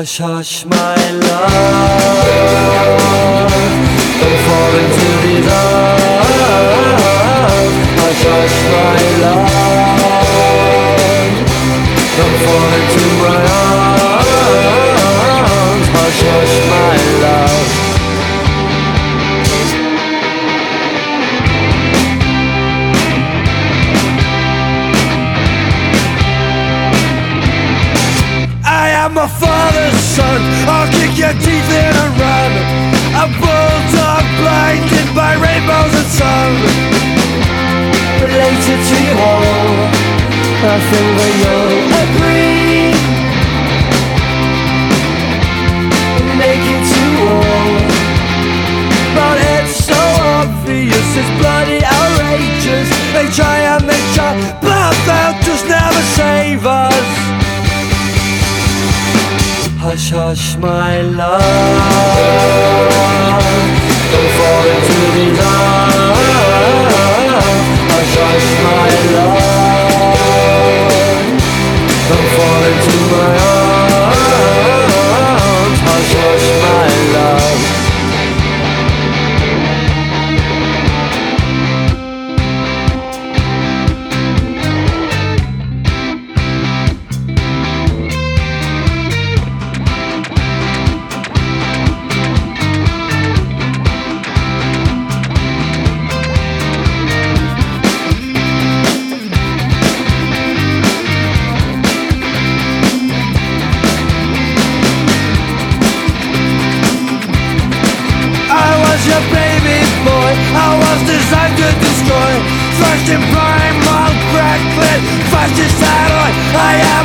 Hush, hush, my love, don't fall into these arms. Hush, hush, my love, don't fall into my arms. Hush, hush, my love. I'm my father's son, I'll kick your teeth in and run. A bulldog blinded by rainbows and sun. Related to you all, I think that you'll agree. Naked to all, but it's so obvious, it's bloody outrageous. They try and they try, but they'll just never save us. Hush, hush, my love, don't fall into these arms. Hush, hush, my love, don't fall into my arms. Hush, hush, my love. Your baby boy, I was designed to destroy. First in prime, all cracklet, fascist alloy. I am